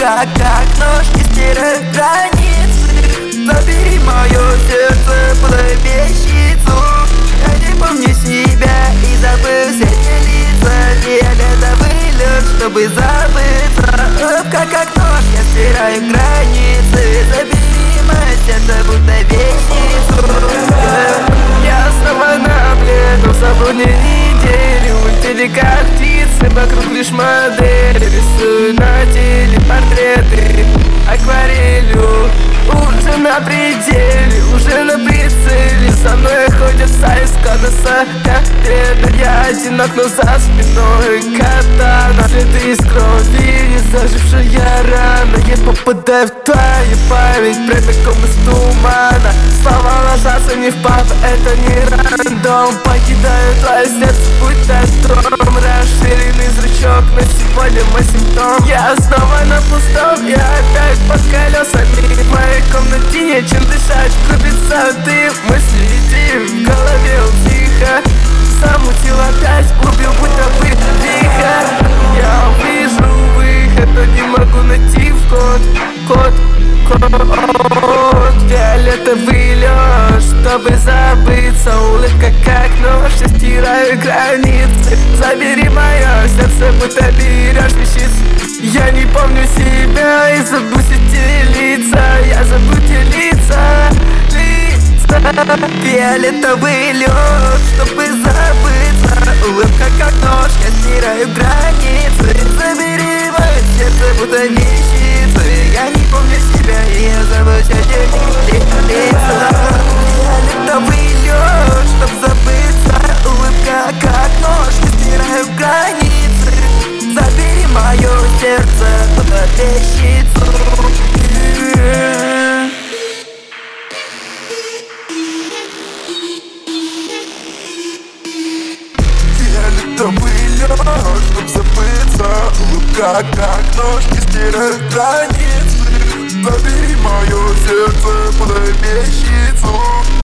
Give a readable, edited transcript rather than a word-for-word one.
улыбка, как нож, не стирает границы. Забери мое сердце под вещицу. Я не помню себя и забыл все эти лица. Фиолетовый лед, чтобы забыться. Улыбка, как нож, я стираю границы. Забери мое сердце, будто вещицу. Я снова на плену, свободной недели. Улетели как птицы, вокруг лишь модели. Рисую на теле портреты акварелью. Уже на пределе, уже на прицеле. Со мной ходят сайска на соколе. Я одинок, но за спиной катана. Следы из крови, зажившая рана. Я попадаю в твою память прямиком из тумана. Слова ложатся не в папа, это не рандом. Покидаю твое сердце, будто дом. Расширенный зрачок, но сегодня мой симптом. Я снова на пустом, я опять под колесами. В моей комнате нечем дышать, крутится дым. Мысли иди в голове тихо. Замутил опять, убил будто бы лихо. Я вижу выход, но не могу найти вход. Код фиолетовый лед, чтобы забыться. Улыбка как нож, я стираю границы. Забери мое сердце, будто берешь вещицы. Я не помню себя и забудь эти лица. Я забудь эти лица. Фиолетовый лед, чтобы забыться. Улыбка как нож, я стираю границы. Забери мое сердце, будто вещицы. Я не помню себя и я забудь эти лица. Фиолетовый лед, чтоб забыться. Улыбка как нож, я стираю границы. Забери мое сердце, будто вещицу. Фиолетовый лед, чтоб забыться. Улыбка как нож, не стирает границы. Забери мое сердце, подай вещицу.